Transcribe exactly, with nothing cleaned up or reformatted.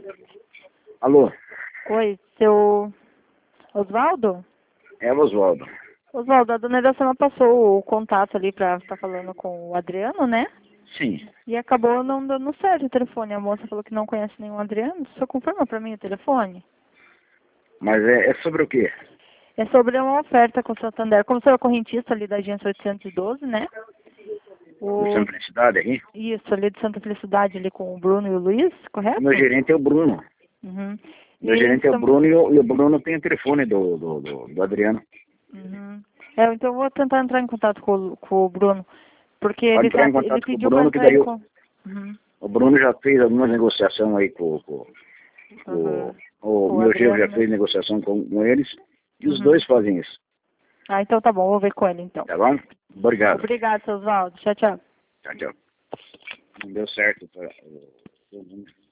Alô? Oi, seu Osvaldo? É o Oswaldo. Osvaldo, a dona Iracema passou o contato ali pra estar falando com o Adriano, né? Sim. E acabou não dando certo o telefone. A moça falou que não conhece nenhum Adriano. Só confirma pra mim o telefone? Mas é, é sobre o quê? É sobre uma oferta com o Santander. Como sou eu correntista ali da agência oitocentos e doze, né? Do O... Centro de Cidade aqui? Isso, ali de Santa Felicidade, ali com o Bruno e o Luiz, correto? O meu gerente é o Bruno. Uhum. O meu E gerente é o tam- Bruno e o, e o Bruno tem o telefone do, do, do, do Adriano. Uhum. É, então eu vou tentar entrar em contato com, o- com o Bruno, porque Pode ele, entrar tá, em ele contato com o pediu para Bruno, que entrar daí em o, contato. Uhum. o Bruno já fez algumas negociações aí com, com, com Uhum. o, Com o o meu genro Adriano, já né? fez negociação com, com eles. E os Uhum. dois fazem isso. Ah, então tá bom, vou ver com ele então. Tá bom? Obrigado. Obrigado, seu Osvaldo. Tchau, tchau. Tchau, tchau. Não deu certo. Pra,